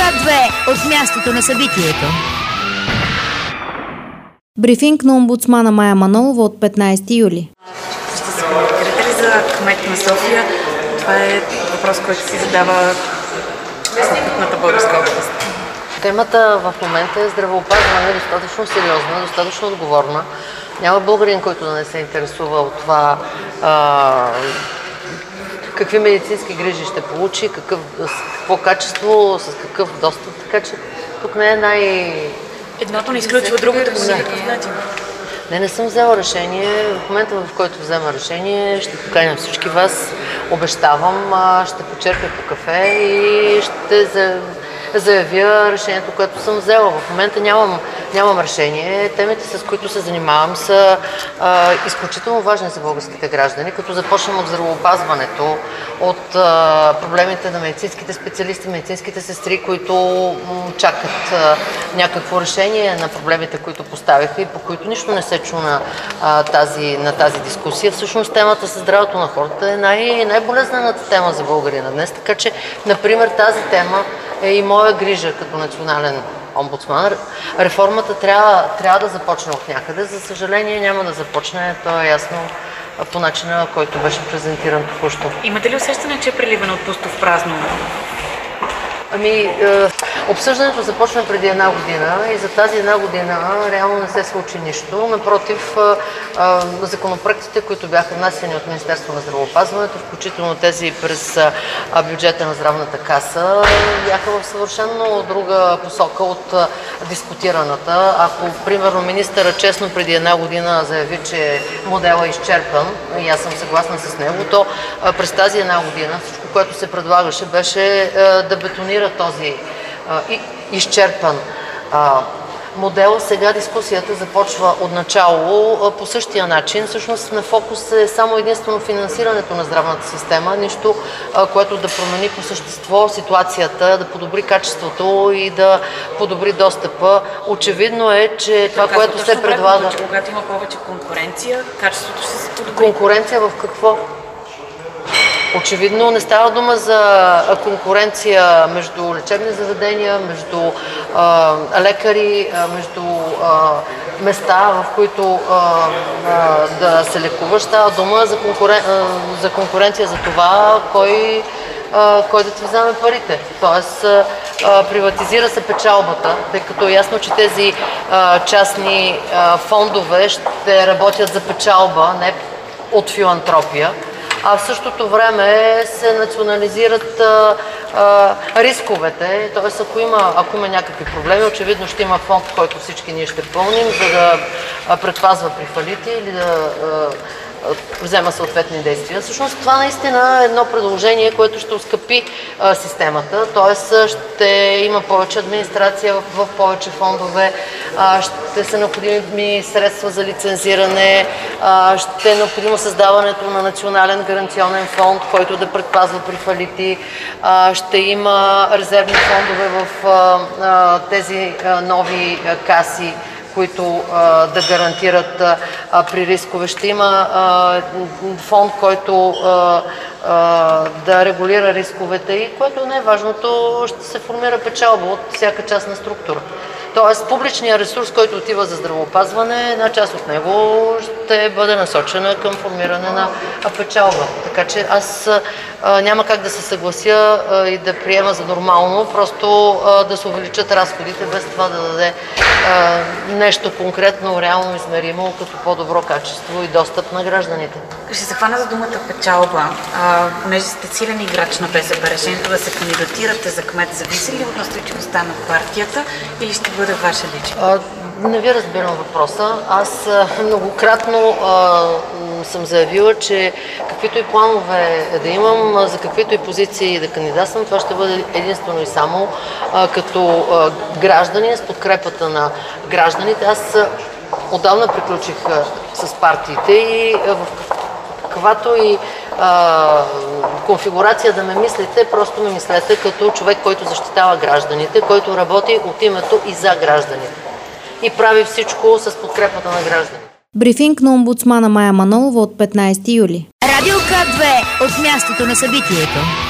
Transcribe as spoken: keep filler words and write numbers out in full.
К две от мястото на събитието. Брифинг на омбудсмана Мая Манолова от петнайсети юли. Ще се кандидатирате ли за кмет на София? Това е въпрос, който си задава съответната българска област. Темата в момента е здравеопазване, достатъчно сериозна, достатъчно отговорна. Няма българин, който да не се интересува от това а, какви медицински грижи ще получи, какъв, с какво качество, с какъв достъп. Така че тук не е най... Едното не изключва другото по никакъв начин. Не, не съм взела решение. В момента, в който взема решение, ще поканя всички вас. Обещавам, ще почерпя по кафе и ще заявя решението, което съм взела. В момента нямам, нямам решение. Темите, с които се занимавам, са а, изключително важни за българските граждани, като започнем от здравеопазването, от а, проблемите на медицинските специалисти, медицинските сестри, които м, чакат а, някакво решение на проблемите, които поставиха и по които нищо не се чу на, а, тази, на тази дискусия. Всъщност темата със здравето на хората е най- най-болезнената тема за българина днес, така че, например, тази тема е и моя грижа като национален омбудсман. Реформата трябва, трябва да започне от някъде. За съжаление няма да започне, то е ясно по начина, който беше презентиран току-що. Имате ли усещане, че е преливане от пусто в празно? Ами, е, обсъждането започна преди една година и за тази една година реално не се случи нищо. Напротив, е, е, законопроектите, които бяха внасени от Министерството на здравеопазването, включително тези през е, бюджета на здравната каса, бяха в съвършено друга посока от е, дискутираната. Ако, примерно, министъра честно преди една година заяви, че моделът е изчерпан, и аз съм съгласна с него, то е, през тази една година всичко, което се предлагаше, беше е, да бетонира този а, и, изчерпан а, модел. Сега дискусията започва от начало а, по същия начин. Всъщност на фокус е само единствено финансирането на здравната система, нищо, а, което да промени по същество ситуацията, да подобри качеството и да подобри достъпа. Очевидно е, че това, това което се предлага... Че когато има повече конкуренция, качеството ще се подобри. Конкуренция в какво? Очевидно не става дума за конкуренция между лечебни заведения, между а, лекари, а, между а, места, в които а, а, да се лекуваш. Става дума за, конкурен... а, за конкуренция за това, кой, а, кой да ти вземе парите. Тоест, а, приватизира се печалбата, тъй като е ясно, че тези а, частни а, фондове ще работят за печалба, не от филантропия. А в същото време се национализират а, а, рисковете, т.е. ако има, ако има някакви проблеми, очевидно ще има фонд, който всички ние ще пълним, за да а, предпазва при фалити или да а, взема съответни действия. Всъщност това наистина е едно предложение, което ще оскъпи а, системата, т.е. ще има повече администрация в, в повече фондове, а, ще са необходими средства за лицензиране, а, ще е необходимо създаването на национален гаранционен фонд, който да предпазва при фалити, а, ще има резервни фондове в а, а, тези а, нови а, каси, които а, да гарантират а, при рискове. Ще има а, фонд, който а, а, да регулира рисковете и, което не е важното, ще се формира печалба от всяка част на структура. Тоест, публичният ресурс, който отива за здравеопазване, една част от него ще бъде насочена към формиране на печалба. Така че аз а, няма как да се съглася а, и да приема за нормално, просто а, да се увеличат разходите, без това да даде а, нещо конкретно, реално измеримо, като по-добро качество и достъп на гражданите. Ще се хвана за думата печалба. А, понеже сте силен играч на БСП, решението да се кандидатирате за кмет, зависи ли от настойчивостта на партията или ще бъде ваша лична? Не ви разбирам въпроса. Аз а, многократно а, съм заявила, че каквито и планове да имам, за каквито и позиции да кандидатствам, това ще бъде единствено и само а, като а, гражданин, с подкрепата на гражданите. Аз а, отдавна приключих а, с партиите и а, в каквато и а, конфигурация да ме мислите, просто ме мислете като човек, който защитава гражданите, който работи от името и за гражданите и прави всичко с подкрепата на гражданите. Брифинг на омбудсмана Мая Манолова от петнайсети юли. Радио К две от мястото на събитието.